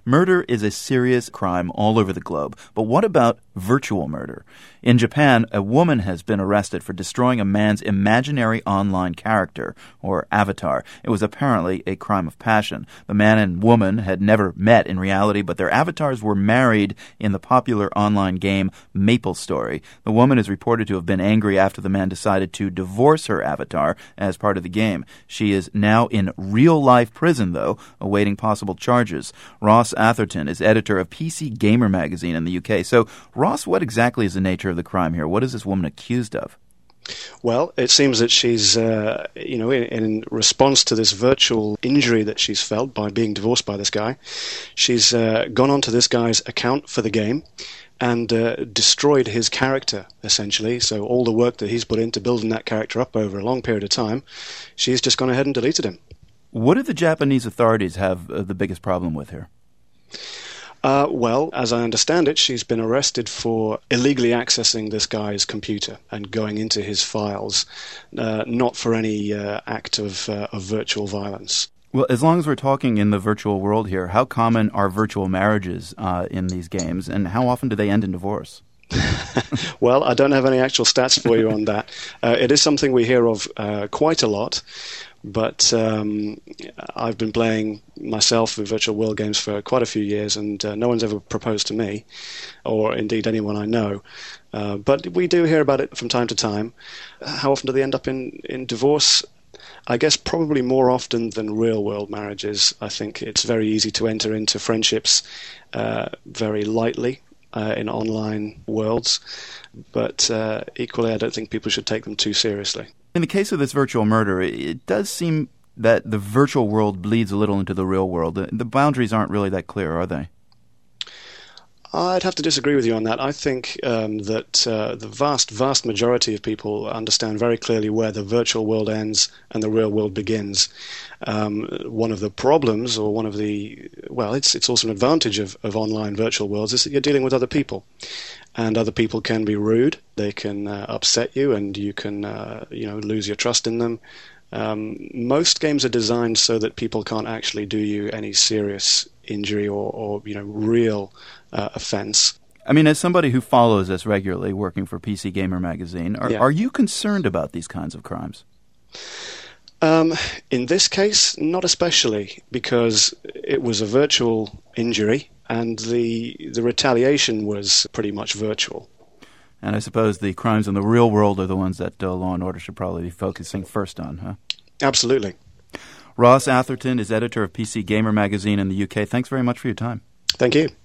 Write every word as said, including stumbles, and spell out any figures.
Murder is a serious crime all over the globe. But what about virtual murder? In Japan, a woman has been arrested for destroying a man's imaginary online character, or avatar. It was apparently a crime of passion. The man and woman had never met in reality, but their avatars were married in the popular online game MapleStory. The woman is reported to have been angry after the man decided to divorce her avatar as part of the game. She is now in real-life prison, though, awaiting possible charges. Ross Atherton is editor of P C Gamer magazine in the U K. So, Ross, what exactly is the nature of the crime here? What is this woman accused of? Well, it seems that she's, uh, you know, in, in response to this virtual injury that she's felt by being divorced by this guy, she's uh, gone onto this guy's account for the game and uh, destroyed his character, essentially. So all the work that he's put into building that character up over a long period of time, she's just gone ahead and deleted him. What do the Japanese authorities have uh, the biggest problem with here? Uh, well, as I understand it, she's been arrested for illegally accessing this guy's computer and going into his files, uh, not for any uh, act of, uh, of virtual violence. Well, as long as we're talking in the virtual world here, how common are virtual marriages uh, in these games, and how often do they end in divorce? Well, I don't have any actual stats for you on that. Uh, it is something we hear of uh, quite a lot. But um, I've been playing myself with virtual world games for quite a few years, and uh, no one's ever proposed to me, or indeed anyone I know. Uh, but we do hear about it from time to time. How often do they end up in, in divorce? I guess probably more often than real-world marriages. I think it's very easy to enter into friendships uh, very lightly uh, in online worlds, but uh, equally I don't think people should take them too seriously. In the case of this virtual murder, it does seem that the virtual world bleeds a little into the real world. The, the boundaries aren't really that clear, are they? I'd have to disagree with you on that. I think um, that uh, the vast, vast majority of people understand very clearly where the virtual world ends and the real world begins. Um, one of the problems, or one of the, well, it's it's also an advantage of, of online virtual worlds, is that you're dealing with other people. And other people can be rude, they can uh, upset you, and you can uh, you know, lose your trust in them. Um, most games are designed so that people can't actually do you any serious injury or, or you know, real uh, offense. I mean, as somebody who follows this regularly, working for P C Gamer magazine, are, yeah. are you concerned about these kinds of crimes? Um, in this case, not especially, because it was a virtual injury, and the the retaliation was pretty much virtual. And I suppose the crimes in the real world are the ones that uh, Law and Order should probably be focusing first on, huh? Absolutely. Ross Atherton is editor of P C Gamer magazine in the U K. Thanks very much for your time. Thank you.